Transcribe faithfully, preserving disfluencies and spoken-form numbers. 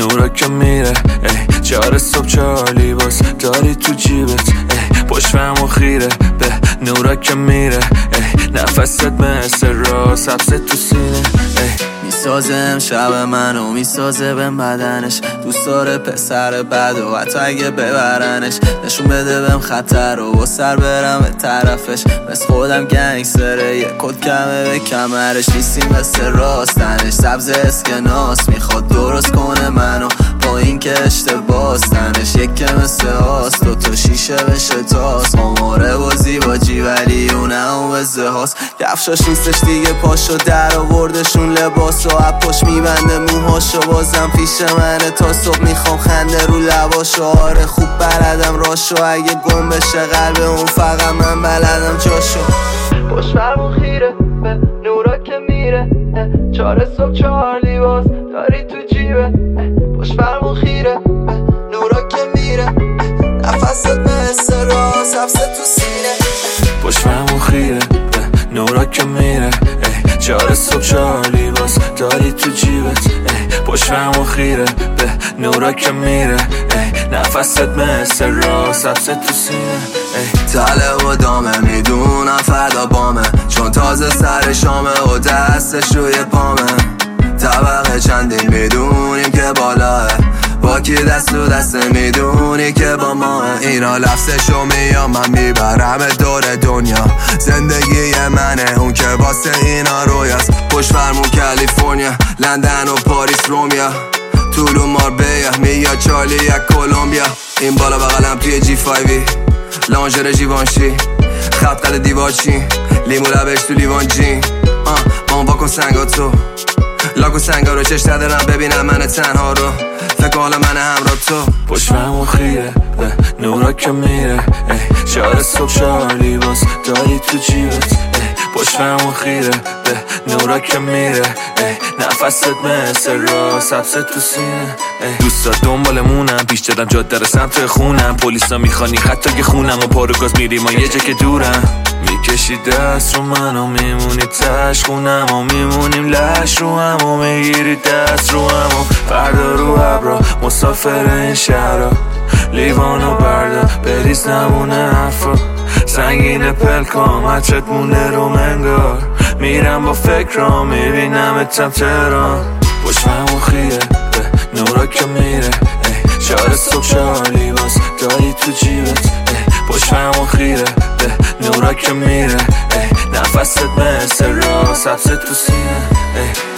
نورا که میره ای چهار صبح چهار لیباس داری تو جیبت ای پشتم و خیره به نورا که میره ای نفست مثل راست حبست تو سینه ای میسازه امشب منو میسازه به بدنش دوست داره پسر بد و حتی اگه ببرنش نشون بده بهم خطر و با سر برم به طرفش مثل خودم گنگستره یه کد کمه به کمرش نیستیم مثل راستنش سبز اسکناس میخواد درست کنه منو با این که اشتباستنش یک که مثل هاست دو تا شیشه بشه تاس آماره بازی با جی ولی اونم وزه هاست کفشاش نیستش دیگه پاشو در آوردشون لباس و اپاش میبنده موهاشو بازم پیش منه تا صبح میخوام خنده رو لباشو آره خوب بلدم راشو اگه گم بشه قلب اون فقط من بلدم جاشو پشتم خیره به نورا که میره چهار صبح چهار لیباس داری تو جیبه پشتم خیره به نورا که میره نفست مثل راست حبست تو سینه پشتم خیره به نورا که میره ای چهار صبح چهار لیباس داری تو جیبت ای پشتم خیره به نورا که میره ای نفست مثل راست حبست تو سینه ای تله و دامه میدونم فردا بامه چون تازه سر شامه و دستش روی پامه طبقه چندین میدونیم که بالاه با کی دست و دست میدونی که با ماه اینا لفظشو میام من میبرم دور دنیا زندگی منه اون که واسه اینا رویاست پشت فرمون کالیفرنیا لندن و پاریس رومیا طولو ماربیا میاد چارلی یک کولومبیا این بالا بغلم توی جی فایوی لانجر جیوانشی خط قل دیوار چین لیمو لبش تو لیوان جین آن واکن سنگاتو لاکو سنگا رو چشت ندارم ببینم من تنها رو فکر حالا من همراه تو پشتم و خیره به نورا که میره ای چهار صبح چهار لیباس داری تو جیبت ای پشتم و خیره به نورا که میره ای نفست مثل راست حبست تو سینه ای دوستا دنبالمونم پیش دادم جاده رو سمت خونم پلیسا میخوانی حتی که خونم و پارو گاز میریم و یه جا که دورم میکشی دست رو من و میمونی تش خونم و میمونیم لش رو هم و میگیری دست رو هم و فردا رو ابرا مسافر این شهرها لیوان و بردا بریز نمونه حرفا سنگین پلکام حچت مونه رو منگار میرم با فکرام میبینم اتم تهران پشتم و خیره به نورا که میره ای چهار صبح چهار لیباس داری تو جیبت ای پشتم و خیره به نورا که میره ای نفست مثل راست حبست تو سینه ای